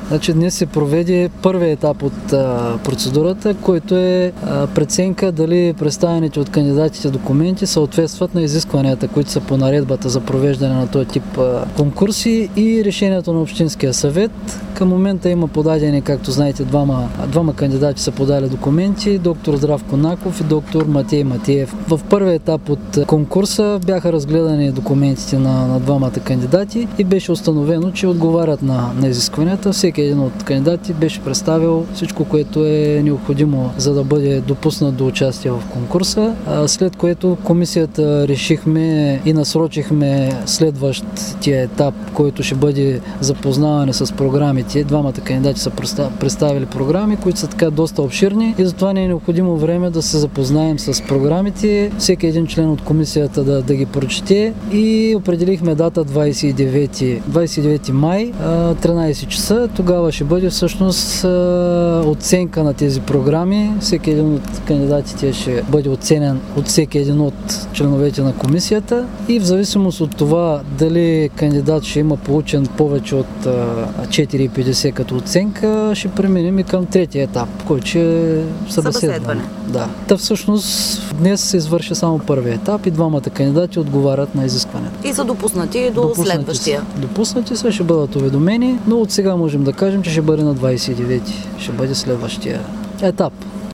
Значи днес се проведе първият етап от процедурата, който е преценка дали представените от кандидатите документи съответстват на изискванията, които са по наредбата за провеждане на този тип конкурси и решението на Общинския съвет. Към момента има подадени, както знаете, двама кандидати са подали документи, доктор Здравко Наков и доктор Матей Матеев. В първия етап от конкурса бяха разгледани документите на двамата кандидати и беше установено, че отговарят на изискванията. Всеки един от кандидати беше представил всичко, което е необходимо, за да бъде допуснат до участие в конкурса, след което комисията решихме и насрочихме следващия етап, който ще бъде запознаване с програмите. Двамата кандидати са представили програми, които са така доста обширни и затова не е необходимо време да се запознаем с програмите. Всеки един член от комисията да ги прочете и определихме дата 29 май, 13 часа. Тогава ще бъде всъщност оценка на тези програми. Всеки един от кандидатите ще бъде оценен от всеки един от членовете на комисията и в зависимост от това дали кандидат ще има получен повече от 4,50 като оценка, ще преминем и към третия етап, който е събеседване. Да. Та всъщност днес се извърши само първия етап и двамата кандидати отговарят на изискването. И са допуснати до следващия. Допуснати са, ще бъдат уведомени, но от сега можем да кажем, че ще бъде на 29, ще бъде следващия етап.